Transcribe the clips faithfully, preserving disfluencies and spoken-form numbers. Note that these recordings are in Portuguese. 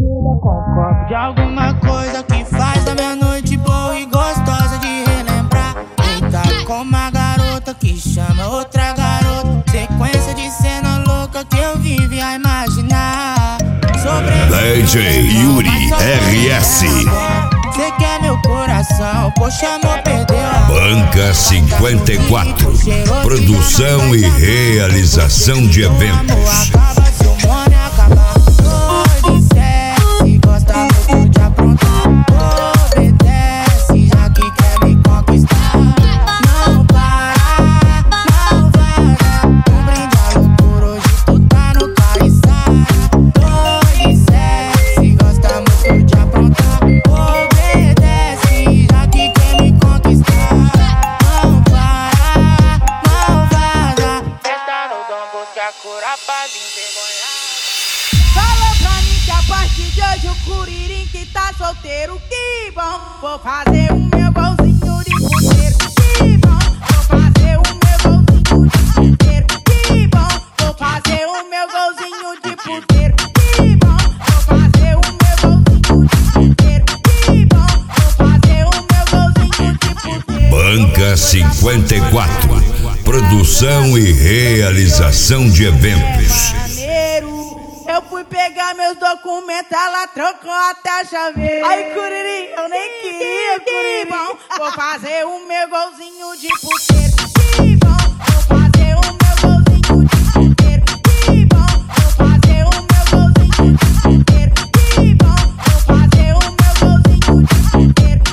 bebida com um copo de alguma coisa que faz a minha noite boa e gostosa de relembrar. Deitado com uma garota que chama outra garota, sequência de cena louca que eu vive a imaginar. D J Yuri R S. Cê quer meu coração, poxa amor, perdeu a Banca cinquenta e quatro. Produção e realização de eventos. acaba seu mone, acaba. Oi, se gosta muito de aprontar. Obedece, já que quer me conquistar. Não para, não para. Um brinde à loucura, hoje tu tá no caiçara. Oi, se gosta muito de aprontar. Obedece, já que quer me conquistar. Não para, não vaza. Festa no Dom Bosco, a cura pra desenvergonhar. Falou pra mim que a partir de hoje o Curirim que tá solteiro, que bom. Vou fazer o meu golzinho de puteiro, que bom. Vou fazer o meu golzinho de puteiro, que bom. Vou fazer o meu golzinho de puteiro, que bom. Vou fazer o meu golzinho de puteiro, que bom. Vou fazer o meu golzinho de puteiro. Banca cinquenta e quatro. Produção e realização de eventos. Eu fui pegar meus documentos, ela trocou até a chaveira. Ai, Curirim, eu nem queria, Curirim. Bom, vou fazer o meu golzinho de puteiro. Que bom, vou fazer o meu golzinho de puteiro. Que bom, vou fazer o meu golzinho de puteiro. Que bom, vou fazer o meu golzinho de puteiro.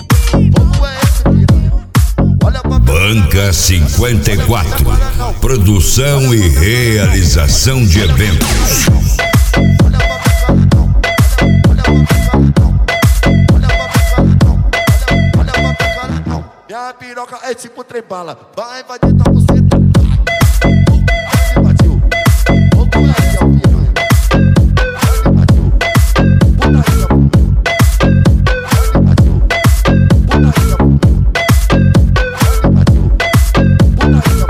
Banca cinquenta e quatro. Produção e realização de eventos. Minha piroca é tipo trem bala, vai, vai dentro da buceta. Vai, bateu. Volta aí, ó, piranha. Vai, bateu. Putaria, vai, bateu. Putaria, vai, bateu. Putaria,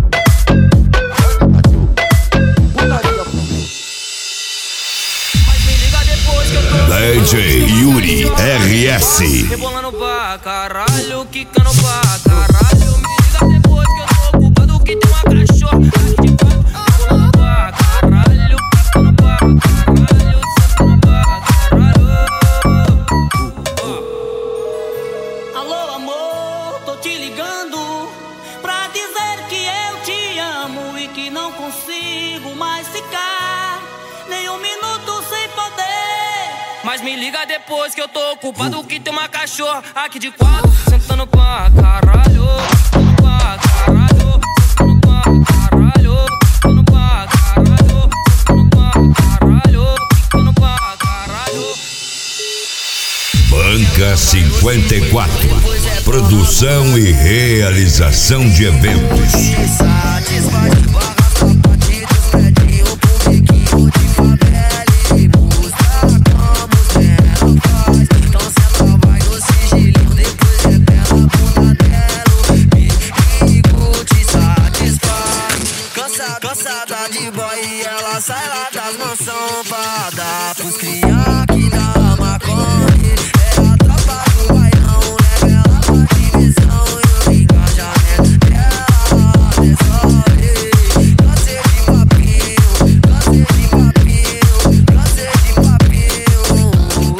vai, bateu. Putaria, Mas me liga depois que eu tô D J Yuri R S. rebolando pra caralho, quicando pra caralho. Me liga depois que eu tô ocupado, que tem uma cachorra aqui de quatro. Rebolando pra caralho, quicando pra caralho, sentando pra caralho. Alô amor, tô te ligando pra dizer que eu te amo e que não consigo mais ficar nem um minuto sem poder. Mas me liga depois que eu tô ocupado, que tem uma cachorra aqui de quatro, sentando pra caralho, sentando pra caralho, sentando pra caralho, sentando pra caralho, sentando pra caralho, sentando pra caralho. Banca cinquenta e quatro. Produção e realização de eventos. Cansada de boy, ela sai lá das mansão pra dar pros criar que dá maconha. É a tropa do bailão, leva ela pra divisão e o engajamento dela resolve. Cansei de papinho, cansei de papinho, cansei de papinho.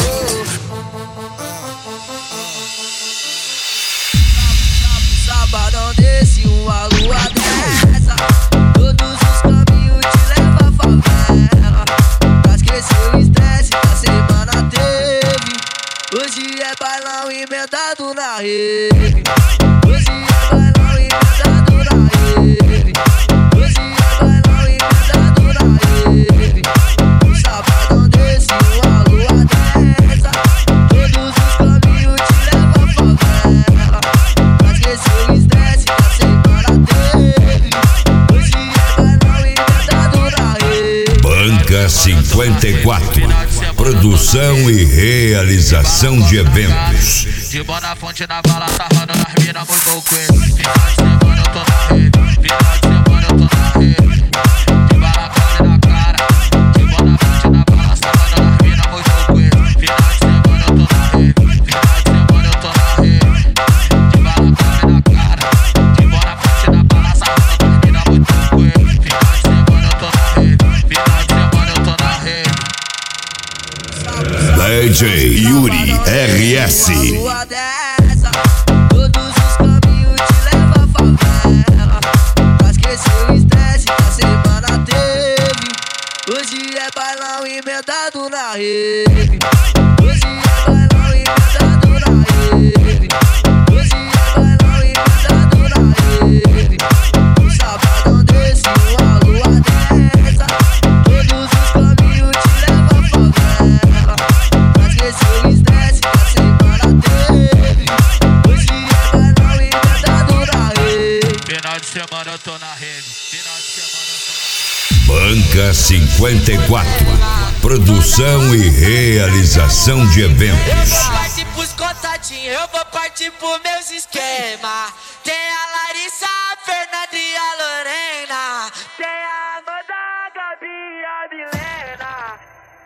Sabadão desse, uma lua dessa. Todos os caminhos te levam à favela. Pra esquecer o estresse da semana teve. Hoje é bailão emendado na rede. Hoje é bailão emendado na rede. Hoje é bailão emendado na rede. Um sabadão desse, uma lua dessa. Todos os caminhos te levam à favela. Pra esquecer o estresse da semana teve. Hoje é bailão emendado na rede. Banca cinquenta e quatro. Produção e realização de eventos. De boa fonte na bala, tá rodando as mina muito coelho. Final de semana eu tô na rede, final de semana eu tô na rede. De bala, na cara, de boa fonte na bala, tá rodando as mina muito coelho. D J Yuri R S. Lua dessa, todos os caminhos te levam à favela. Pra esquecer o estresse que a semana teve. Hoje é bailão emendado na rede. Hoje é bailão emendado na rede. Hoje é bailão emendado na rede. Um sabadão desse, uma lua dessa. Todos os caminhos te levam à favela. Pra esquecer o estresse que a semana teve. Hoje é bailão emendado na rede. Final de semana eu tô na rede. Final de semana eu tô na Banca cinquenta e quatro. Produção e realização de eventos. Eu vou partir pros contatinhos, eu vou partir pros meus esquemas. Tem a Larissa, a Fernanda e a Lorena. Tem a Amanda, a Gabi e a Milena.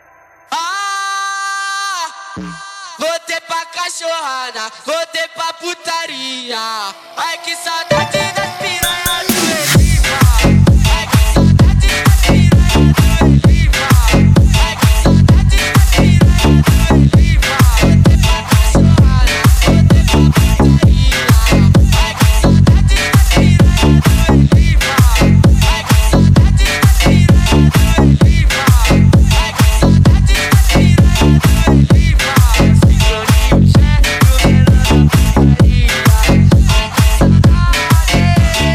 Ah, voltei pra cachorrada, voltei pra putaria. Ai que saudade das piranhas do Eliva. Ai que saudade das piranhas do Eliva. Ai que saudade das piranhas do Eliva. Voltei pra cachorrada, voltei pra putaria. Ai que saudade das piranhas do Eliva. Ai que saudade das piranhas do Eliva. Ai que saudade das piranhas do Eliva. Sincroninho chefe, o melhor da putaria. Ai que saudade.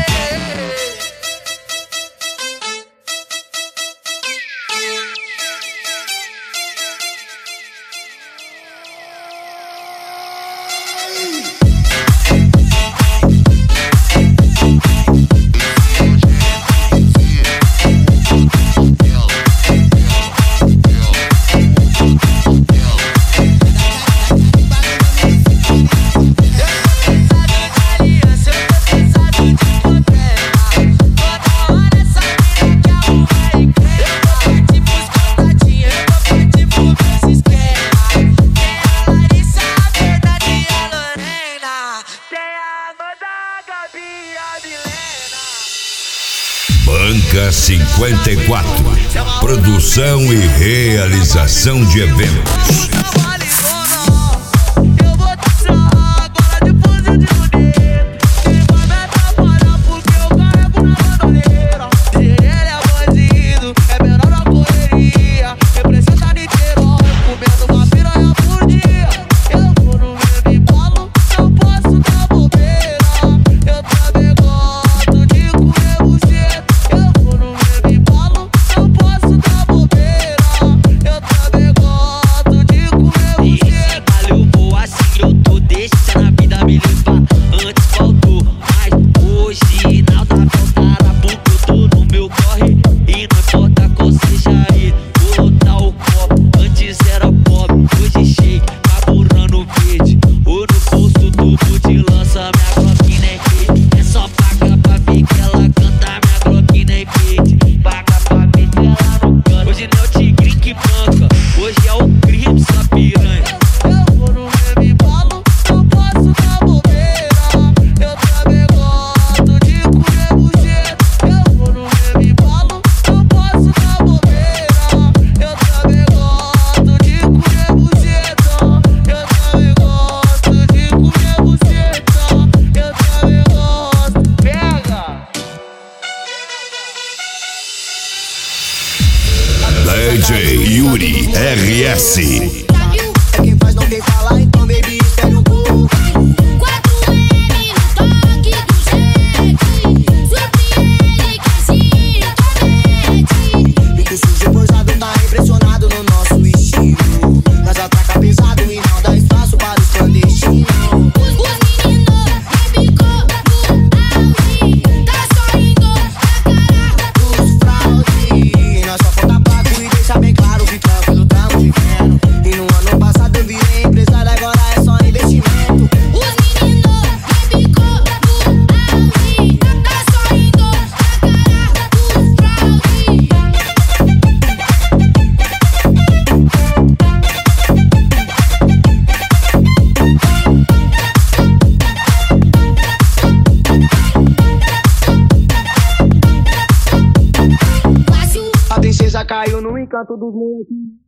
Banca cinquenta e quatro. Produção e realização de eventos. Eu vou taxar agora depois eu digo dele. Ele vai me atrapalhar porque eu carrego na bandoleira. Ele é bandido, é menor na correria. Representa Niterói, comendo uma piranha por dia. Eu vou no mesmo embalo, não posso dar bobeira. Eu também gosto de comer buceta. Eu vou no mesmo embalo, não posso dar bobeira. Eu também gosto de comer buceta. Valeu, vou assim, eu tô deixando a vida me levar. Antes faltou, mas hoje nada faltará. Porque eu tô no meu corre e não importa qual seja ele. Vou lotar o copo, antes era pobre, hoje cheio, carburando verde. Ou no bolso tubo de lança, minha Glock nem rede. É só paga pra ver que ela canta, minha Glock nem rede. Paga pra ver que ela não canta. Hoje não é o tigrinho que banca, hoje é o crime, sua piranha. Eu vou no mesmo embalo, não posso dar bobeira. Eu também gosto de comer buceta. Eu vou no mesmo embalo, não posso dar bobeira. Eu também gosto de comer buceta. Eu também gosto de comer buceta. Eu também gosto. Pega! D J Yuri R S. É quem faz, não tem falar, então baby, espere um pouco. quatro L no toque do jet. Surpreende quem se intromete. E que o sujo forçado tá impressionado no nosso estilo. Nós atraca pesado e não dá espaço para os clandestinos. Os meninos rebicou no auge. Tá sorrindo na cara Os fraude, nós só falta pago e deixa bem claro que tranquilo tamo vivendo. E no ano passado eu virei empresário, agora é só investimento. Os meninos rebicou no auge. Tá sorrindo na cara dos fraude. A princesa caiu no encanto dos molequinhos.